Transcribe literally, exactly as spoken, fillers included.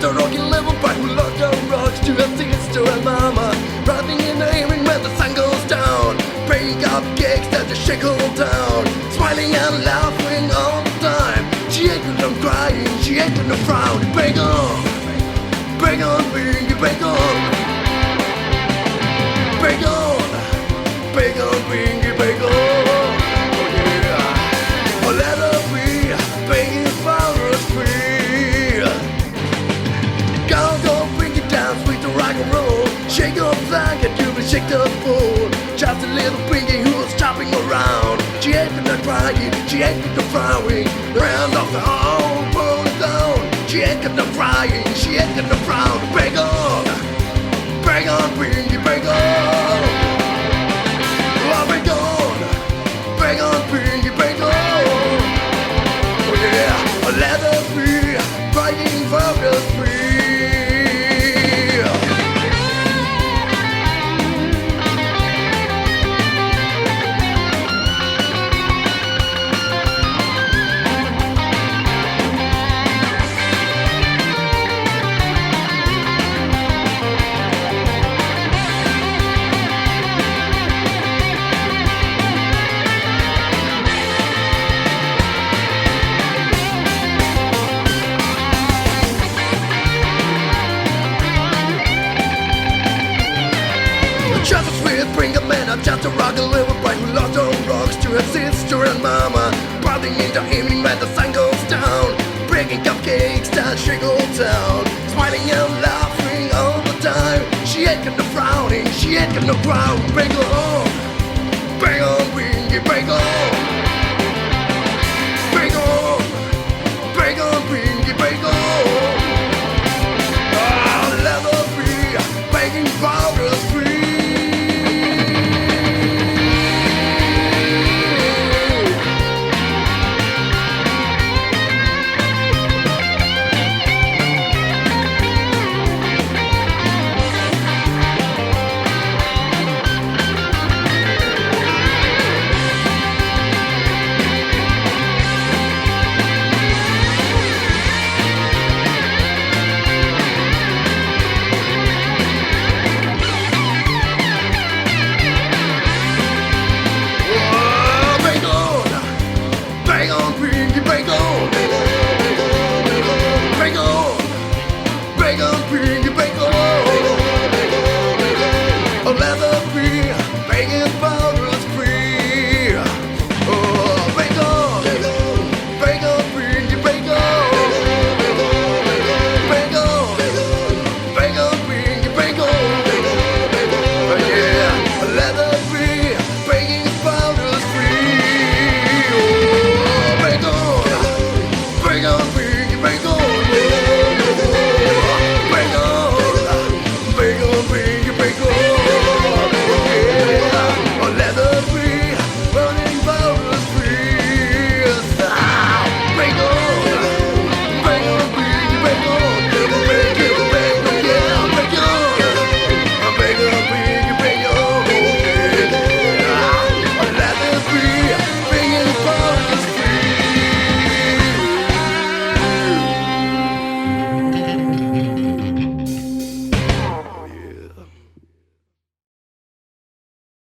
just a rocky little boy who lost her rocks to her sister and mama. Riding and aiming when the sun goes down, bringing up cakes that the shackle down, smiling and laughing all the time. She ain't gonna crying, she ain't gonna frown. Bang on, bang on, bang, bang on, bang on, bang on, bang, bang on. Oh yeah, oh let her be, begging for us free. Go, go, bring it down, sweet to rock and roll. Shake your flag and you will shake the fool. Just a little pinky who's chopping around. She ain't gonna cry, she ain't gonna frowning. Round off the whole world down. She ain't gonna crying, she ain't gonna frown. Bang on, bang on, pinky, bang on. Oh, bang on, bang on, pinky, bang on. Oh yeah, let her be, fighting for the free. Just a sweet bring a man, I'm just a rocky little boy who lost her rocks to her sister and mama. Partying in the evening when the sun goes down, breaking cupcakes that shackle down, smiling and laughing all the time. She ain't gonna frowning, she ain't gonna frown. Bang on, bang on.